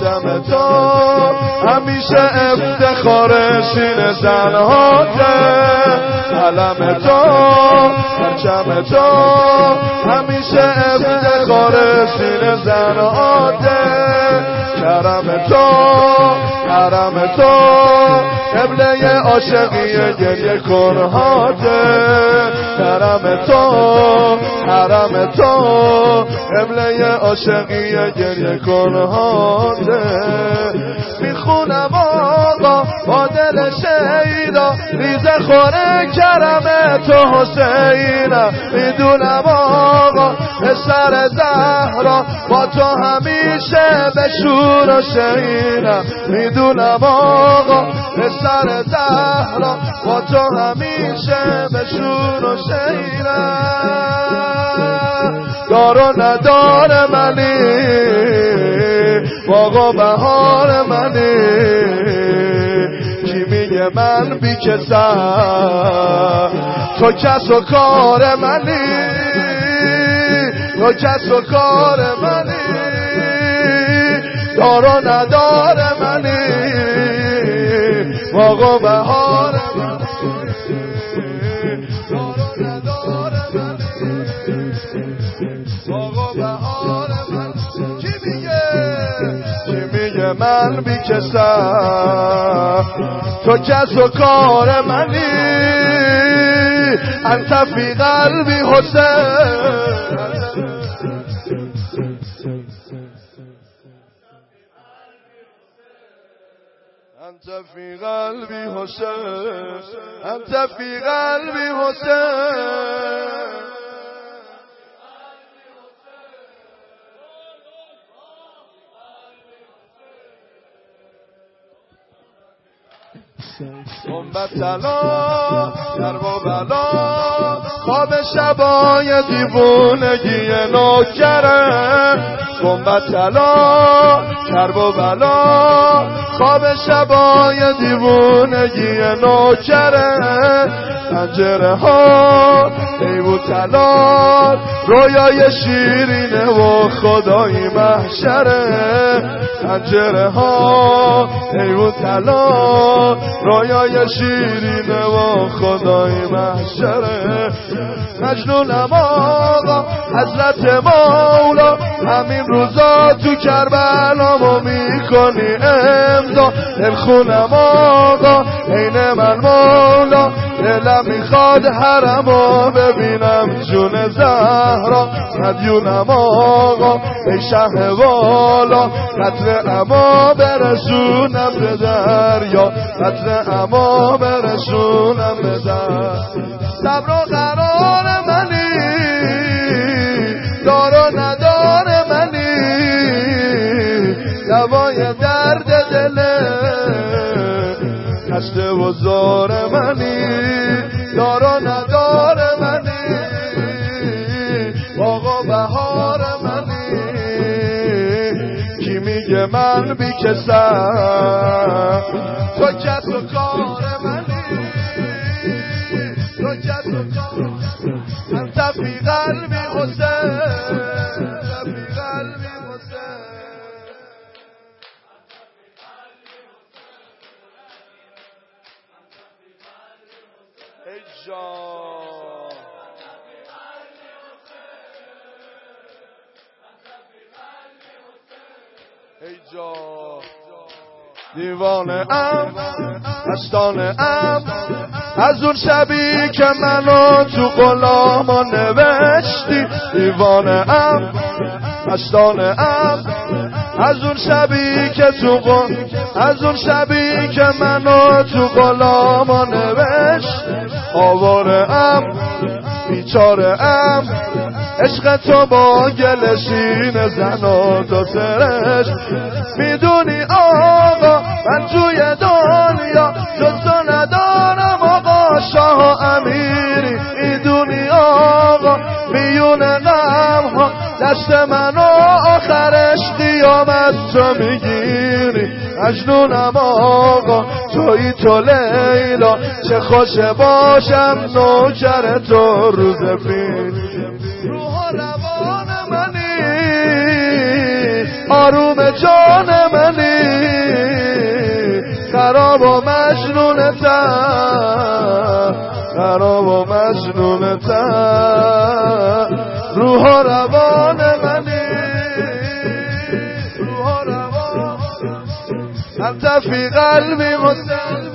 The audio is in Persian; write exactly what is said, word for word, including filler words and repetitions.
پرچم تو همیشه افتخار سینه زنهاته، علم تو پرچم تو همیشه افتخار سینه زنهاته، کرم تو حرم تو قبله عاشقی گریه کنهاته، کرم تو حرم تو قبله عاشقی گریه کنهاته. میخونم آقا با دل شیدا ریزه خوره کرم تو حسینم، میدونم آقا پسر زهرا با تو همیشه به شور و شینم، میدونم آقا پسر زهرا با تو همیشه به شور و شینم. دار و ندار منی باغ و بهار منی، کی میگه من بی کسم تو کس و کار منی، تو کس و کار منی، دار و ندار منی باغ و بهار منی، دار و ندار منی باغ و بهار منی. کی میگه کی میگه من بی کسم تو کس و کار منی، انت فی قلبی حسین، انت فی قلبی حسین، انت فی قلبی حسین. گنبد طلا درب و بلا خواب شبای دیوونگی نوکره، گنبد طلا درب و بلا خواب شبای دیوونگی نوکره، پنجره ها ایو طلا رویای شیرینه و خدای محشره، پنجره ها ایو طلا رویای شیرینه و خدای محشره. مجنونم آقا حضرت مولا همین روزا تو کربلامو میکنی امضا، دلخونم آقا عین من مولا، دلم میخواد حرمو ببینم جون زهرا، مدیونم آقا ای شه والا، قطر اما برسونم به دریا، قطر اما برسونم به دریا. صبر و قرار منی دار و ندار منی، دوای درد دله خسته و زار منی، دار و ندار منی باغ و بهار منی، کی میگه من بی کسم تو کس و کار منی، تو کس و کار انت فی قلبی حسین، انت فی قلبی حسین. ای جان ای جان دیوانه ام مستانه ام از اون شبی که منو تو غلاما نوشتی، دیوانه ام مستانه ام از اون شبی که تو غل... از اون شبی که منو تو غلاما نوشت، آواره ام بیچاره ام عشق تو با گل سینه زن و دو سرش، میدونی آقا من توی دنیا جز تو ندارم آقا شاه و امیری، میدونی آقا میون غم ها دست منو آخرش قیامت تو میگیری، مجنونم آقا توی تو لیلا، چه خوش باشم نوکر تو روز پیش، روح و روان منی آروم جان منی خراب و مجنونتم خراب و مجنونتم روح و روان منی روح و روان انت فی قلبی مسلم